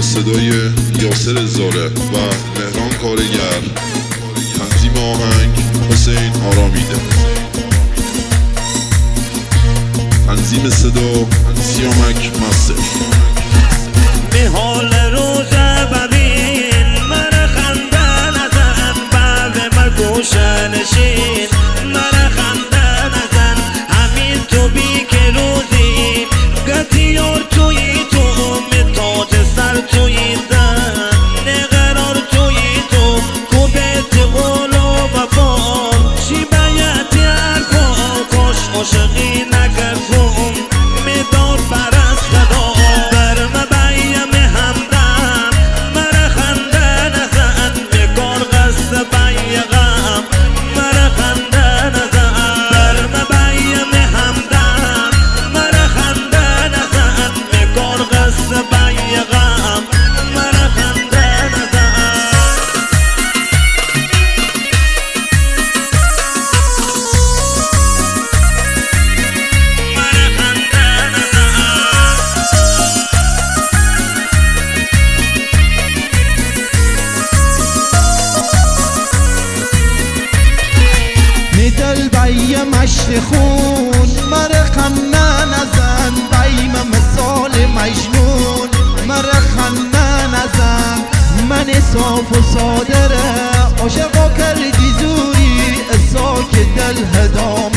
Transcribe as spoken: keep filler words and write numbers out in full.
صدای یاسر زاره و مهران کارگر، تنظیم آهنگ حسین آرامیده، تنظیم صدا سیامک مستر. به حال روز ببین من خنده نزن، بعد من گوشه نشین من خنده نزن، همین تو بی که روزی گتیار توی تو می تاج سر توی دن نقرار توی تو کوبت قول و وفا چی باید یار کن کش عاشقی نکردم میدار پرست خدا بر مبیم همدم مرا خنده نزن بکار قصد بیغم مرا خنده نزن بر مبیم همدم مرا خنده نزن بکار قصد بیغم مرا خنده نزن. دل بی مشت خون مر خنده نزن، بیم مثال مجنون مر خنده نزن، من صاف و صادره عاشقا کردی زوری ساک دل هدام